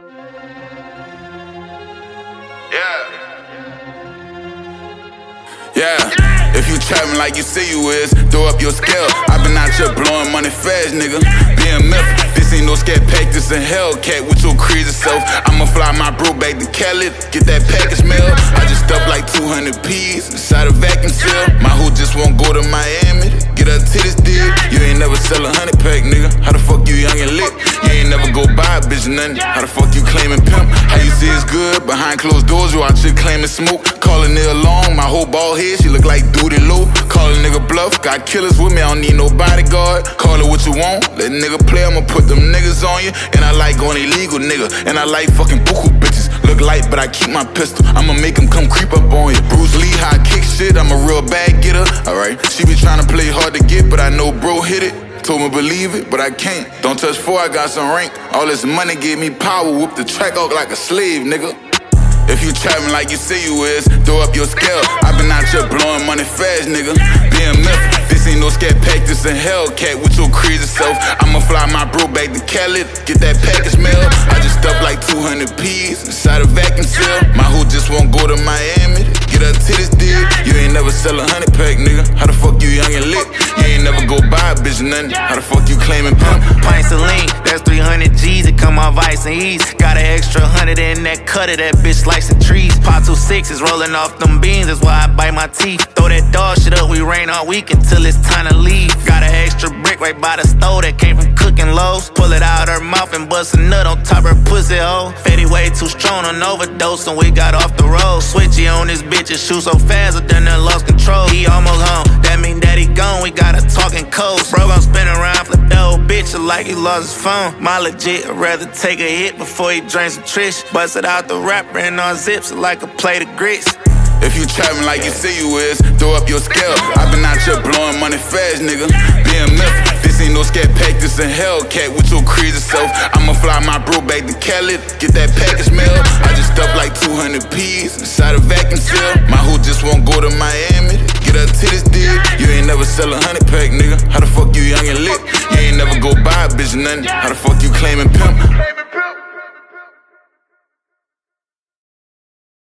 Yeah, if you trapping like you say you is, throw up your scale. I been out here blowing money fast, nigga. BMF, this ain't no scat pack, this a Hellcat with your crazy self. I'ma fly my bro back to Cali, get that package mail. I just stuffed like 200 P's inside a vacuum seal. My hoe just won't go to Miami to get her titties did. You ain't never sell a 100 pack, nigga. How the fuck you young and lit? You ain't never go buy a bitch nothing. How the fuck you claiming pimp? How you see it's good? Behind closed doors, you out here claiming smoke. Calling it along, my whole bald head, she look like Duty Low. Call a nigga bluff, got killers with me, I don't need no bodyguard. Call it what you want, let a nigga play, I'ma put them niggas on you. And I like going illegal, nigga, and I like fucking buku bitches. Look light, but I keep my pistol, I'ma make them come creep up on you. Bruce Lee, how I kick shit, I'm a real bad getter. Alright, she be trying to play hard to get, but I know bro hit it. Told me believe it, but I can't. Don't touch 4, I got some rank. All this money gave me power, whoop the track out like a slave, nigga. If you trapping like you say you is, throw up your scale. I been out here blowing money fast, nigga. BMF, this ain't no scat pack, this a Hellcat with your crazy self. I'ma fly my bro back to Cali, get that package mail. I just stuffed like 200 P's inside a vacuum seal. My hoe just won't go to Miami to get her titties did. You ain't never sell a 100 pack, nigga. How the fuck you young and lit? You ain't never go buy a bitch nothing. How the fuck you claiming pimp? Pints of lean, that's 300 G's. It come off ice and ease. Got an extra 100 in that cutter, that bitch slicing trees. Pot 26 is rolling off them beans, that's why I bite my teeth. Throw that dog shit up, we rain all week until it's time to leave. Got an extra brick right by the stove that came from cooking lows. Pull it out her mouth and bust a nut on top her pussy hole. Fetty way too strong on overdose and we got off the road. Switchy on this bitch and shoot so fast I done lost control. He almost home, that mean that he gone, we got a talking coast. Bro gon' spin around, flip the old bitch like he lost his phone. My legit, I'd rather take a hit before he drinks some Trish. Bust it out the rapper and on zips like a plate of grits. If you trapping like you say you is, throw up your scale. I been out here blowing money fast, nigga. BMF, this ain't no scat pack, this a Hellcat with your crazy self. I'ma fly my bro back to Cali, get that package mail. I just stuffed like 200 P's inside a vacuum seal. My hoe just won't go to Miami to get her titties did. You ain't never sell a 100 pack, nigga. How the fuck you young and lit? You ain't never go buy a bitch nothing. How the fuck you claiming pimp?